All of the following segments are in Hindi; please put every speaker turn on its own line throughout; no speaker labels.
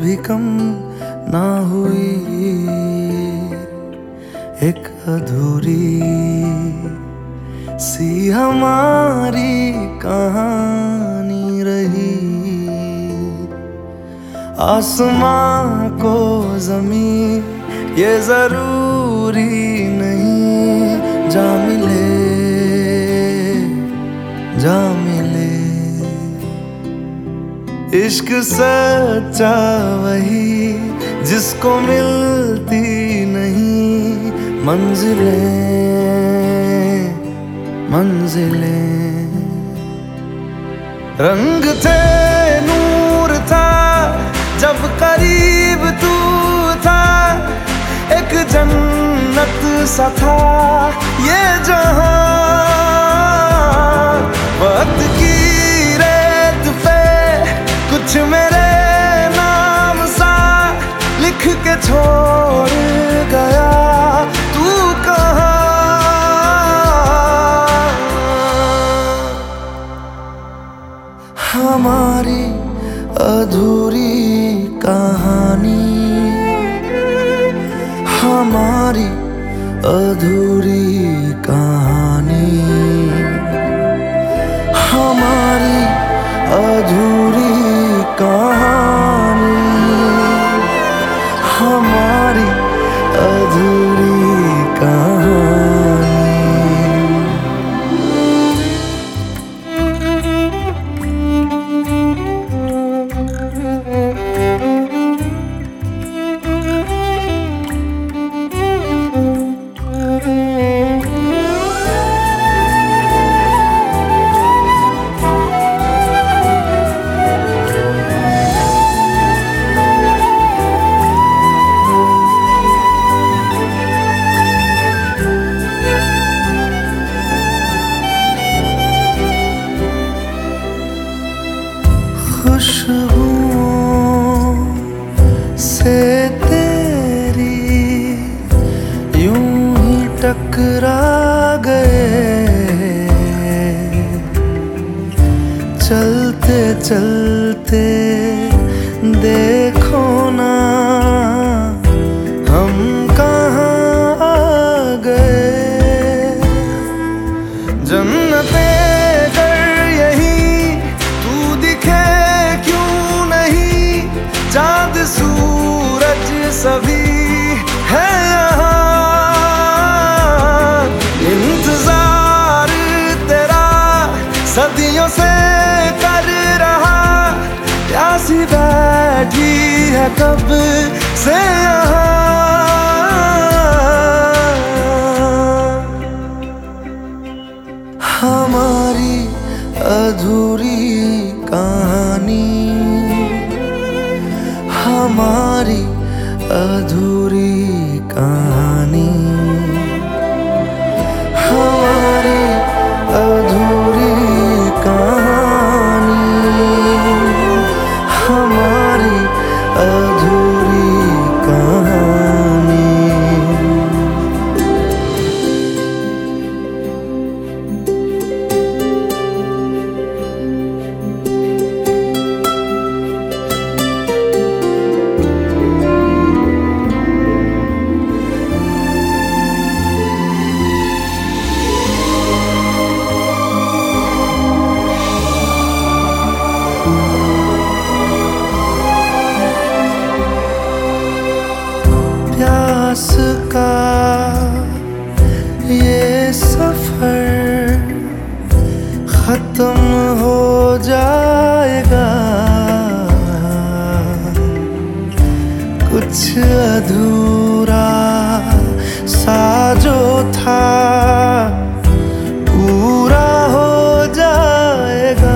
भी कम ना हुई, एक अधूरी सी हमारी कहानी रही। आसमां को ज़मीं ये जरूरी नहीं, जा मिले जा मिले। इश्क सच्चा वही जिसको मिलती नहीं मंजिलें मंजिलें। रंग थे नूर था जब करीब तू था, एक जन्नत सा था ये जहां। वक्त की रेत पे कुछ मेरे नाम सा लिख के छोड़ गया, तू कहाँ? हमारी अधूरी कहानी, हमारी अधूरी कहानी, हमारी अधूरी कहानी, हमारी अधूरी कहानी। खुशबुओं से तेरी यूं ही टकरा गए, चलते चलते देखो ना हम कहाँ आ गए। जन्नतें चाँद सूरज सभी है यहाँ, इंतजार तेरा सदियों से कर रहा, प्यासी बैठी है कब से यहाँ। हमारी अधूरी कहानी, हमारी अधूरी कहानी, हमारी अधूरी कहानी, हमारी अधूरी कहानी। प्यास का ये सफर खत्म हो जाएगा, कुछ अधूरा सा जो था पूरा हो जाएगा।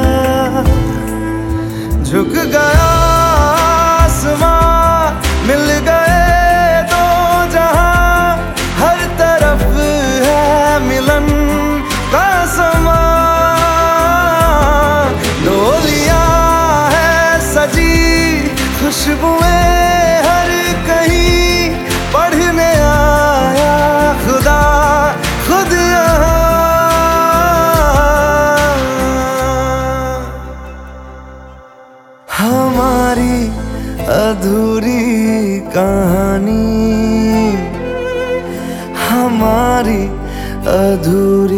झुक गया आसमां, मिल गए दो जहां, हर तरफ है मिलन का समा। डोलियां है सजी, खुशबुएं हर कहीं, पढ़ने आया अधूरी कहानी, हमारी अधूरी